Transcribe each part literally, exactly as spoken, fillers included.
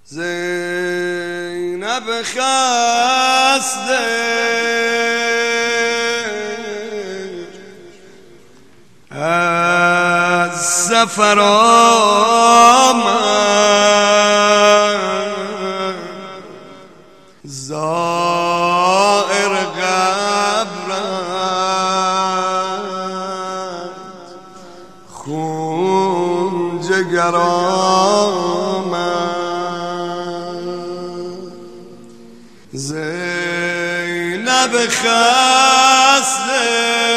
زینب خسته از سفر آمد، زائر قبرت خون جگر آمد. زینب خسته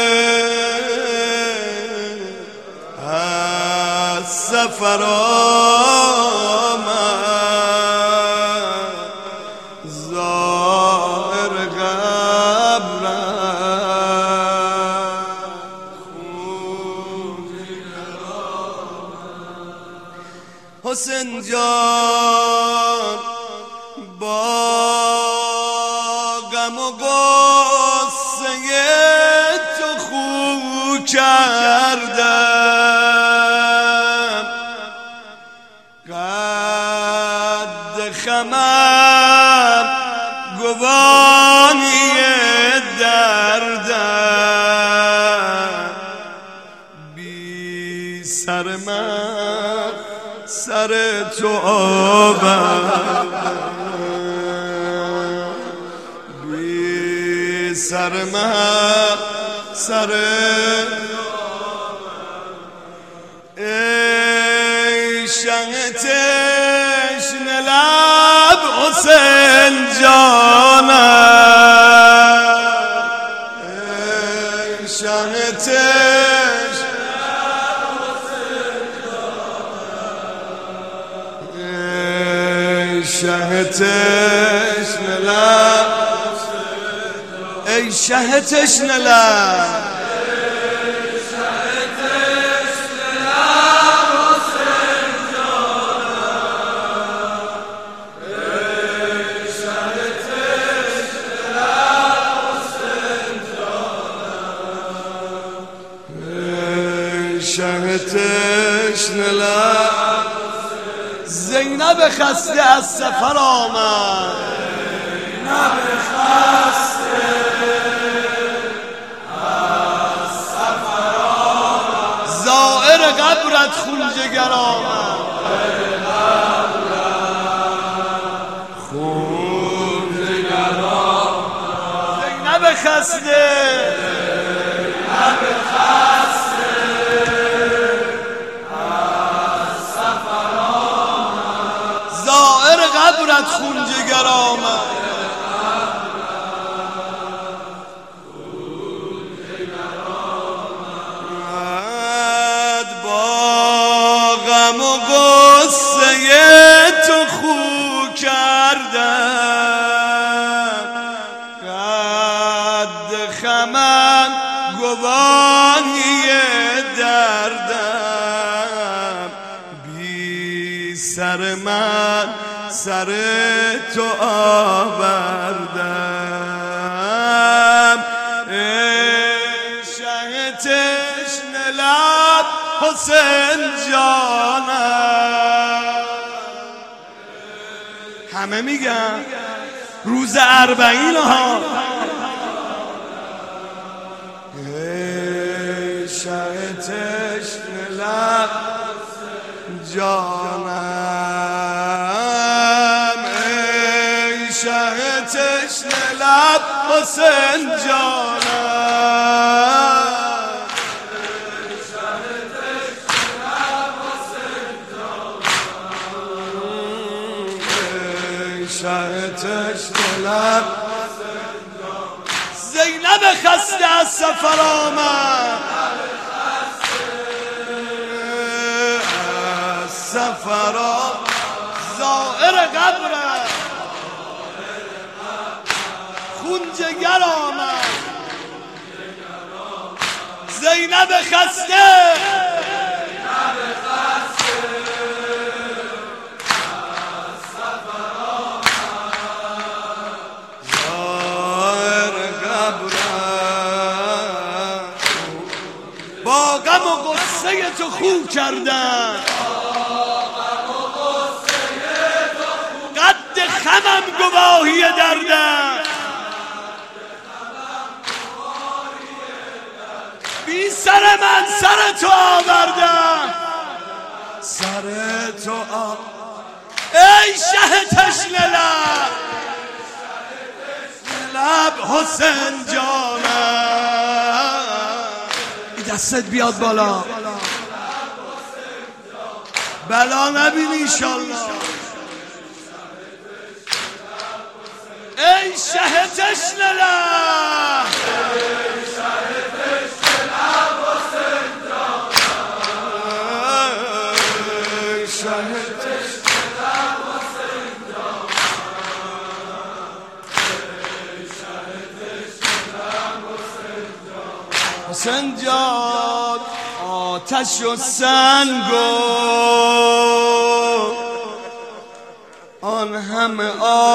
از سفر آمد، زائر قبرت خون جگر آمد. حسین جان با غم و غصه تو خو کردم، قد خمم گوانی دردم، بی سر من سر تو آوردم، سر من سر ای شه تشنه لب حسین جانم، ای شه تشنه لب حسین جانم، ای شه تشنه لب، ای شه تشنه لب، شه تشنه لب. زینب خسته از سفر آمد، زینب خسته از سفر آمد، زائر قبرت خون جگر آمد، خون جگر آمد. زینب خسته قبرت خون جگر آمد. با غم و غصه تو خو کردم، قد خمم گوانی دردم، بی سر من سر تو آوردم، ای شه تشنه لب حسین جانم. همه میگن روز اربعین ها، ای شه تشنه لب جانم، ای شه تشنه لب حسین جانم، ای شه تشنه لب حسین جانم، ای شه تشنه لب حسین جانم. زینب خسته از سفر آمد، سفرا زائر قبرت خون جگر آمد. زینب خسته زائر قبرت با غم و غصه تو خو کردن، سر تو آب ای شه تشنه لب لب حسین جانم این دستت بیاد بالا بلا نبینی انشالله ای شه تشنه لب حسین جان آتش و سنگ و آن همه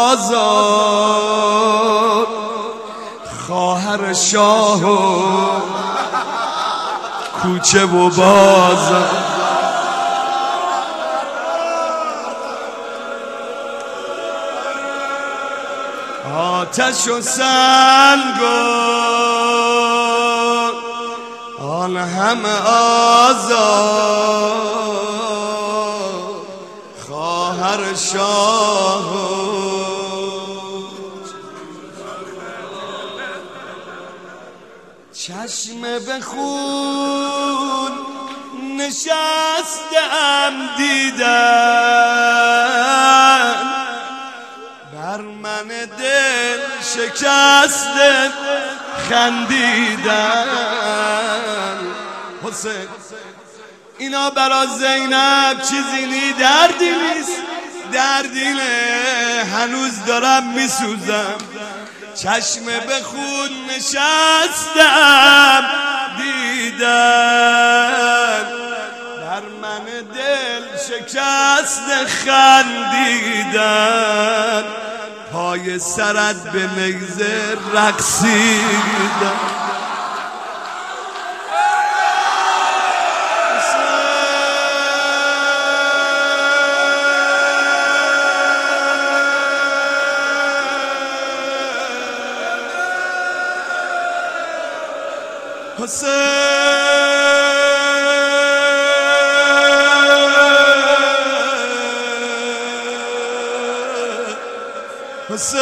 آزاد خواهر شاه و کوچه و بازار آتش و سنگ و آن همه آزاد خواهر شاه چشم به خون نشستم دیدن بر من دل شکسته خندیدن حسین اینا برا زینب چیزی نی دردی نیست دردی نه هنوز دارم میسوزم چشم به خود نشستم دیدن بر من دل شکست خندیدن پای سرت به نگذه رقصیدن حسین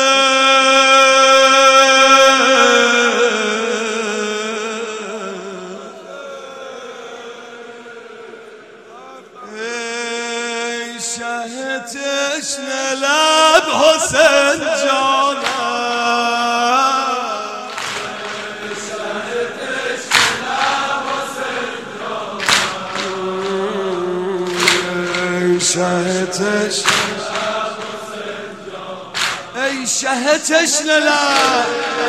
ای شه تشنه لب حسین جانم شه تشنه ای شه تشنه لب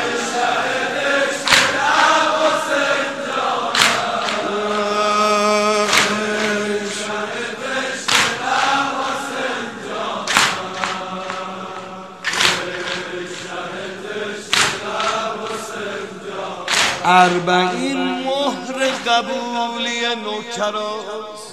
اربعین مهر قبولی نوکراست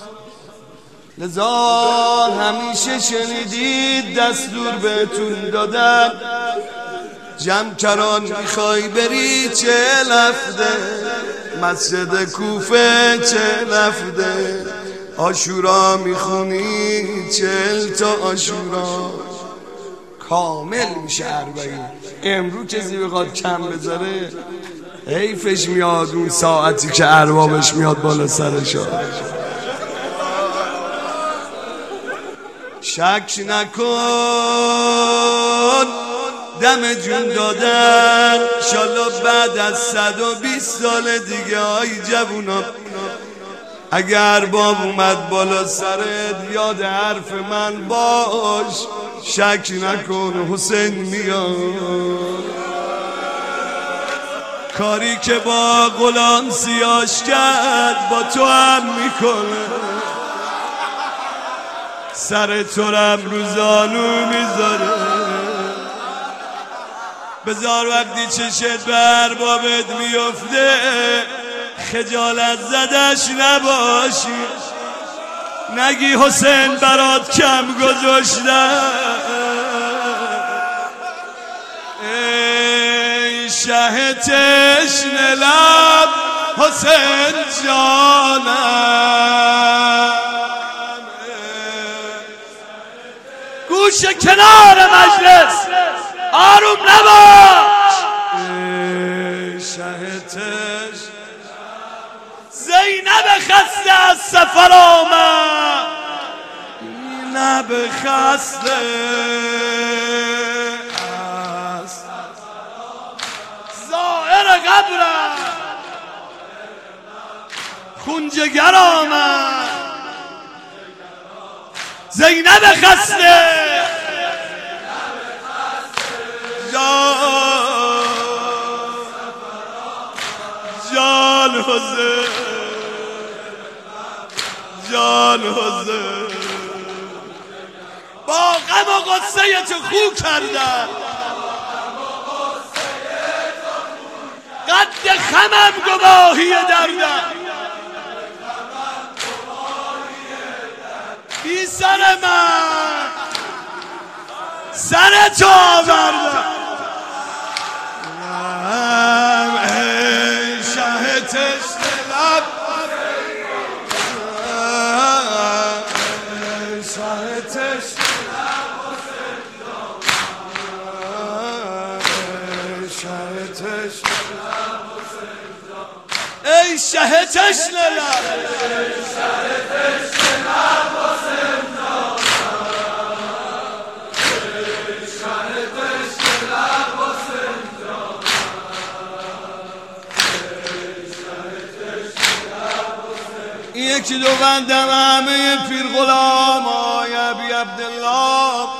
لذا همیشه شنیدید دستور بهتون دادن جمکران میخوای بری چه لفده مسجد کوفه چه لفده آشورا میخونی چل تا آشورا کامل میشه اربعین امرو کسی بخواد کم بذاره حیفش میاد اون ساعتی که اربابش میاد بالا سرشا شک نکن دم جون دادن انشالله بعد از صد و بیست سال دیگه های جوونا اگر باب اومد بالا سرت یاد حرف من باش شک نکن حسین میاد کاری که با غلام سیاش کرد با تو هم میکنه سر تو رم روزانو میذاره بذار وقتی چشت به اربابت میفته خجالت زدش نباشی نگی حسین برات کم گذاشتم ای شه تشنه لب حسین جانم گوش کنار مجلس آروم نباش. شهتش زینب خسته از سفر آمد، زینب خسته از زائر قبرم خون جگر آمد. زینب خسته جان جان حسین جان حسین با غم و غصه تو خو کردم، قد خمم گواهی دردم. بی سر من سر تو آوردم. ای شه تشنه لب ای شه تشنه ای شه تشنه لب یکی دو بندم همه پیر غلام آی ابی عبدالله،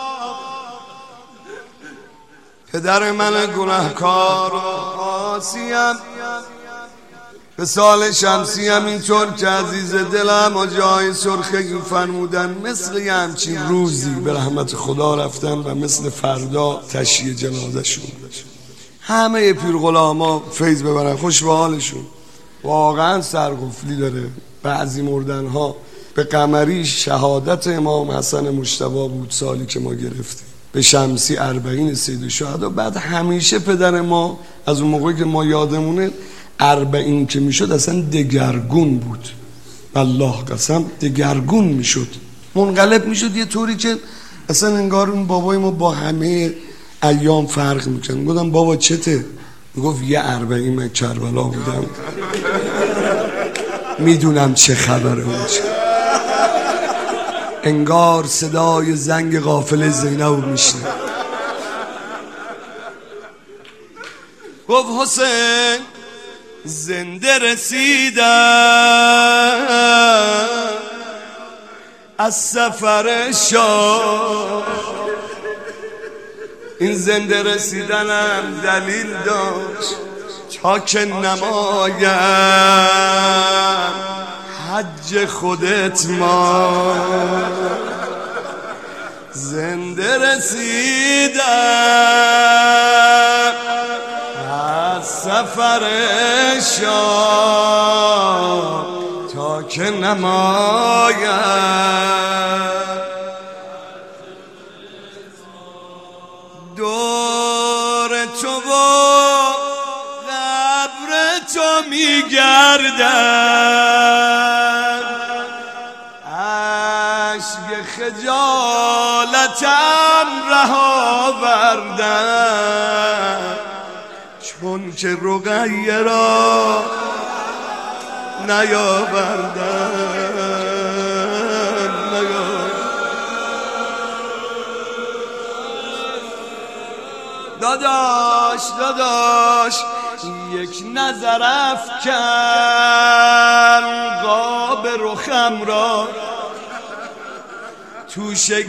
پدر من گناهکار و عاصیم، به سال شمسیم اینطور که عزیز دلم و جای سرخگی فرمودن مثل یه همچین روزی به رحمت خدا رفتن و مثل فردا تشییع جنازه شون. همه پیر غلاما فیض ببرن، خوش به حالشون. واقعا سرقفلی داره. بعضی مردن ها به قمری شهادت امام حسن مجتبی بود سالی که ما گرفتیم، به شمسی اربعین سید الشهدا. بعد همیشه پدر ما از اون موقعی که ما یادمونه اربعین که میشد اصلا دگرگون بود، الله قسم دگرگون میشد، منقلب میشد یه طوری که اصلا انگار اون بابای ما با همه ایام فرق میکنه. گفتم بابا چته؟ میگفت یه اربعین من کربلا بودم میدونم چه خبره اونجا. انگار صدای زنگ قافله زینب میشنه. گفت حسین زنده رسیدم از سفر شاه، این زنده رسیدنم دلیل داشت تا که نمایم حج خودت ما. زنده رسیدم از سفر شاه تا که نمایم دور تو و قبر تو میگردم، عشق خجالتم رها بردم، چون که رقیه را نیاوردم نیاوردم. داداش داداش یک نظر افکن قاب رخم را توشه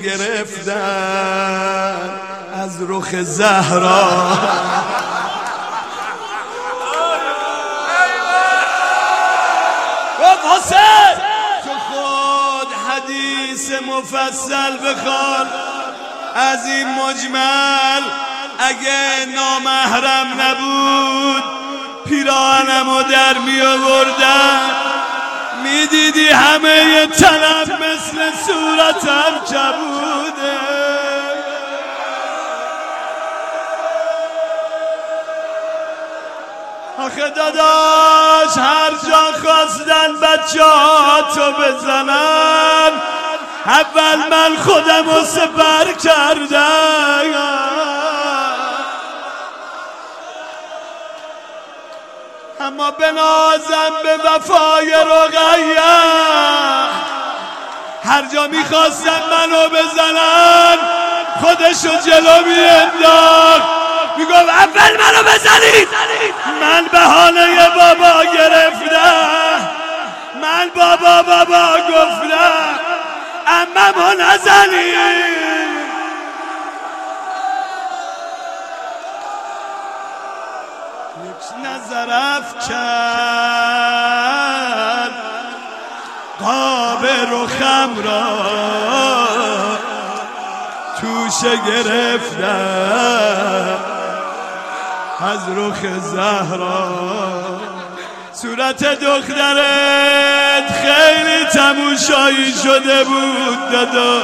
گرفتن از رخ زهرا. گفت حسین تو خود حدیث مفصل بخوان از این مجمل، اگه نامحرم نبود پیراهنمو در می آوردم میدیدی همه تنم مثل صورتم کبوده. آخه داداش هر جا خواستن بچه ها تو بزنن، اول من خودم رو سپر کردم، اما بنازم به وفای رقیه. هر جا میخواستن منو بزنن خودشو جلو میانداخت، میگفت اول منو بزنید. من بهانه بابا گرفتم، من بابا بابا گفتم عممو نزنید. یک نظر افکن قاب رخم را توشه گرفتم از رخ زهرا. صورت دخترت خیلی تماشایی شده بود دادا،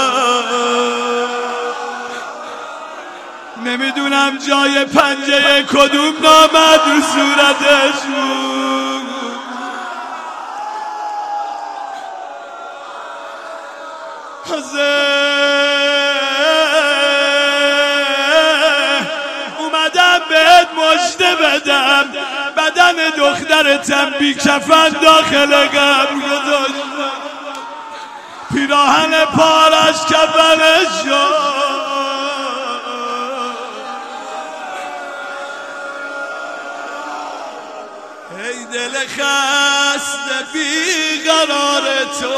نمیدونم جای پنجه کدوم نامد رو صورتش بود. اومدم بهت مژده بدم، بدن دخترتم بی کفن داخل قبر گذاشتم، پیراهن پارش کفنش شد. ای دل خسته بیقرار تو،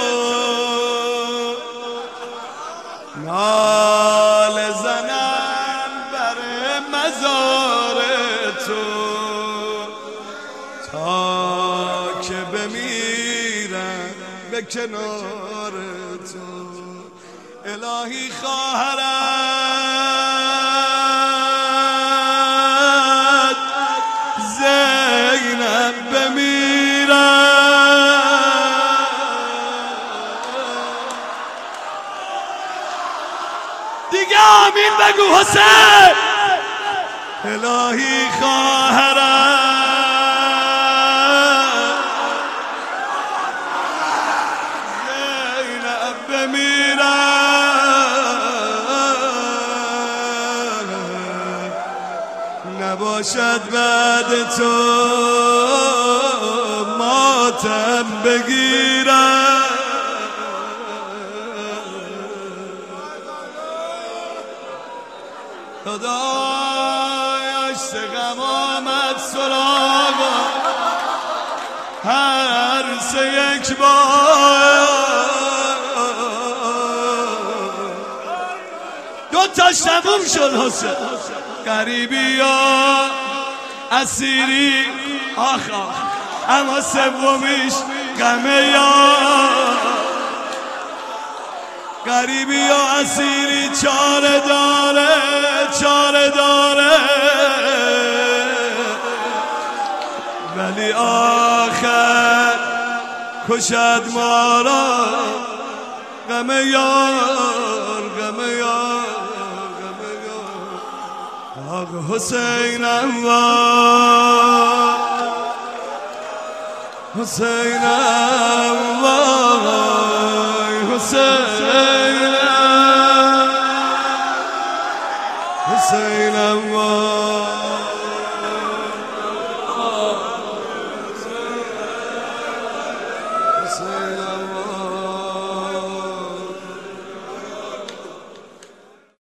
ناله زنم بر مزار تو، تا که بمیرم به کنار تو. الهی خواهرت زینب بمیرم، دیگه آمین بگو حسین. الهی خواهرت زینب بمیرم، نباشد بعد تو ماتم بگیرم. خدایش غم آمد سراغم هر سه یک بار، دو تاش تموم شد حسین. غریبی ها اسیری آخ آخ، اما سومیش غمه یار. غریبی ها اسیری چاره داره چاره داره، ولی آخر کشد ما را غم یار غم یار غم یار. آقا حسینم وای حسینم وای حسینم حسینم وای.